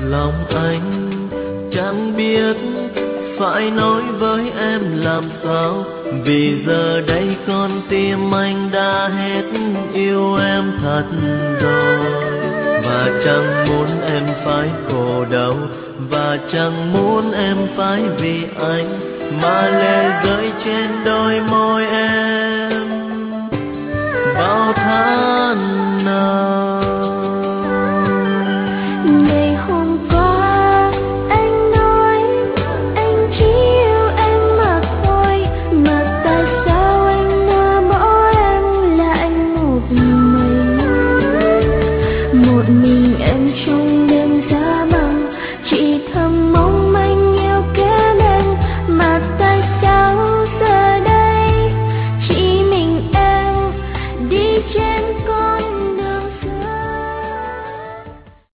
Lòng anh chẳng biết phải nói với em làm sao, vì giờ đây con tim anh đã hết yêu em thật rồi. Và chẳng muốn em phải khổ đau, và chẳng muốn em phải vì anh mà lệ rơi trên đôi môi em bao tháng nào.